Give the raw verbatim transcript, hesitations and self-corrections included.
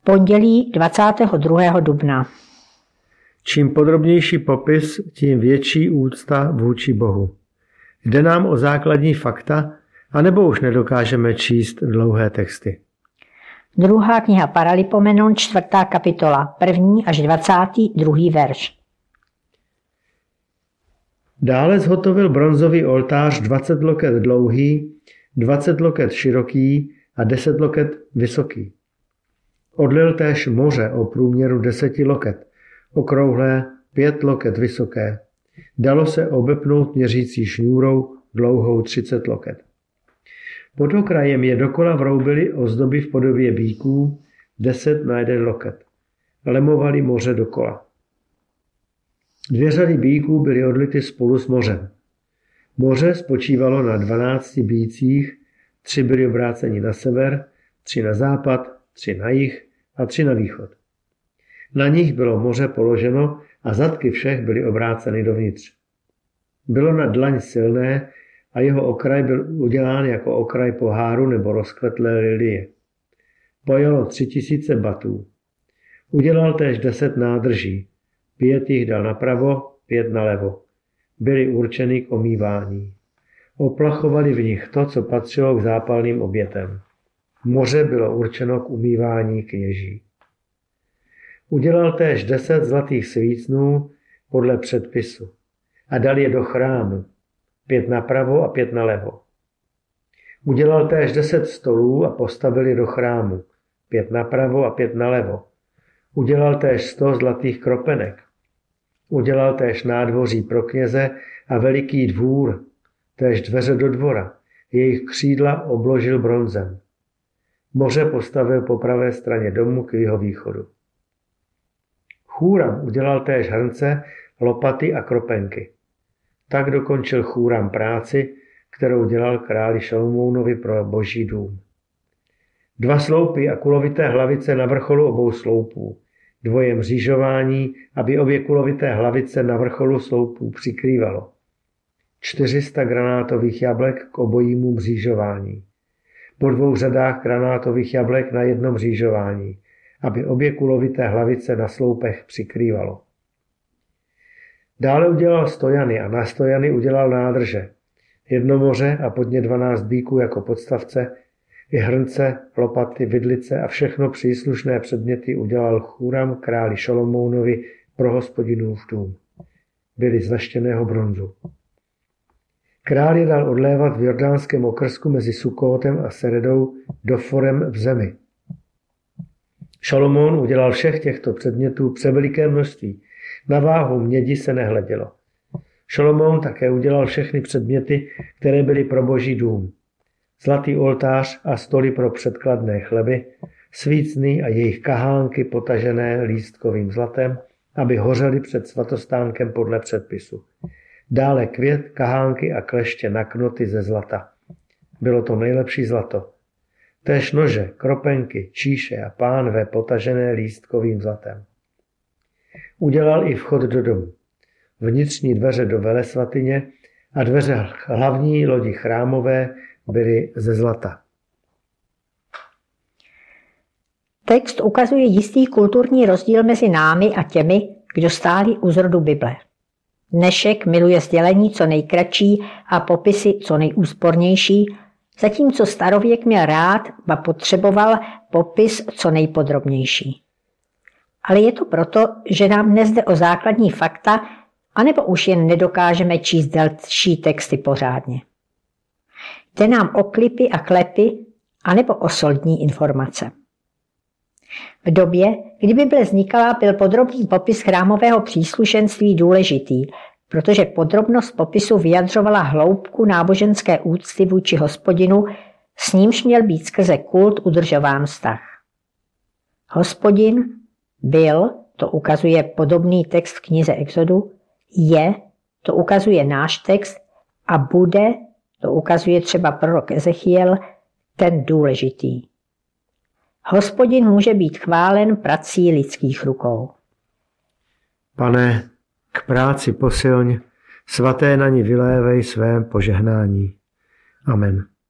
Pondělí dvacátého druhého dubna. Čím podrobnější popis, tím větší úcta vůči Bohu. Jde nám o základní fakta, anebo už nedokážeme číst dlouhé texty? Druhá kniha Paralipomenon, čtvrtá kapitola, první až dvacátý druhý verš. Dále zhotovil bronzový oltář dvacet loket dlouhý, dvacet loket široký a deset loket vysoký. Odlil též moře o průměru deseti loket, okrouhlé pět loket vysoké. Dalo se obepnout měřící šňůrou dlouhou třicet loket. Pod okrajem je dokola vroubily ozdoby v podobě býků, deset na jeden loket. Lemovali moře dokola. Dvě řady býků byly odlity spolu s mořem. Moře spočívalo na dvanácti býcích, tři byly obráceni na sever, tři na západ, tři na jih a tři na východ. Na nich bylo moře položeno a zadky všech byly obráceny dovnitř. Bylo na dlaň silné a jeho okraj byl udělán jako okraj poháru nebo rozkvetlé lilie. Pojalo tři tisíce batů. Udělal též deset nádrží. Pět jich dal napravo, pět nalevo. Byly určeny k omývání. Oplachovali v nich to, co patřilo k zápalným obětem. Moře bylo určeno k umývání kněží. Udělal též deset zlatých svícnů podle předpisu a dal je do chrámu, pět napravo a pět nalevo. Udělal též deset stolů a postavil je do chrámu, pět napravo a pět nalevo. Udělal též sto zlatých kropenek. Udělal též nádvoří pro kněze a veliký dvůr, též dveře do dvora. Jejich křídla obložil bronzem. Moře postavil po pravé straně domu k jeho východu. Chúram udělal též hrnce, lopaty a kropenky. Tak dokončil Chúram práci, kterou dělal králi Šalomounovi pro boží dům. Dva sloupy a kulovité hlavice na vrcholu obou sloupů. Dvoje mřížování, aby obě kulovité hlavice na vrcholu sloupů přikrývalo. čtyři sta granátových jablek k obojímu mřížování. Po dvou řadách granátových jablek na jednom mřížování, aby obě kulovité hlavice na sloupech přikrývalo. Dále udělal stojany a na stojany udělal nádrže. Jedno moře a pod ně dvanáct býků jako podstavce, i hrnce, lopaty, vidlice a všechno příslušné předměty udělal Chúram králi Šalomounovi pro Hospodinův dům. Byly z veštěného bronzu. Král je dal odlévat v jordánském okrsku mezi Sukótem a Seredou doforem v zemi. Šalomoun udělal všech těchto předmětů převeliké množství. Na váhu mědi se nehledělo. Šalomoun také udělal všechny předměty, které byly pro boží dům. Zlatý oltář a stoly pro předkladné chleby, svícny a jejich kahánky potažené lístkovým zlatem, aby hořely před svatostánkem podle předpisu. Dále květ, kahánky a kleště na knoty ze zlata. Bylo to nejlepší zlato. Též nože, kropenky, číše a pánve potažené lístkovým zlatem. Udělal i vchod do domu. Vnitřní dveře do velesvatyně a dveře hlavní lodi chrámové byly ze zlata. Text ukazuje jistý kulturní rozdíl mezi námi a těmi, kdo stáli u zrodu Bible. Dnešek miluje sdělení co nejkratší a popisy co nejúspornější, zatímco starověk měl rád a potřeboval popis co nejpodrobnější. Ale je to proto, že nám dnes jde o základní fakta, anebo už jen nedokážeme číst delší texty pořádně. Jde nám o klipy a klepy, anebo o soldní informace. V době, kdy Bible vznikala, byl podrobný popis chrámového příslušenství důležitý, protože podrobnost popisu vyjadřovala hloubku náboženské úcty vůči Hospodinu, s nímž měl být skrze kult udržován vztah. Hospodin byl, to ukazuje podobný text v knize Exodu, je, to ukazuje náš text, a bude, to ukazuje třeba prorok Ezechiel, ten důležitý. Hospodin může být chválen prací lidských rukou. Pane, k práci posilň, svaté na ní vylévej své požehnání. Amen.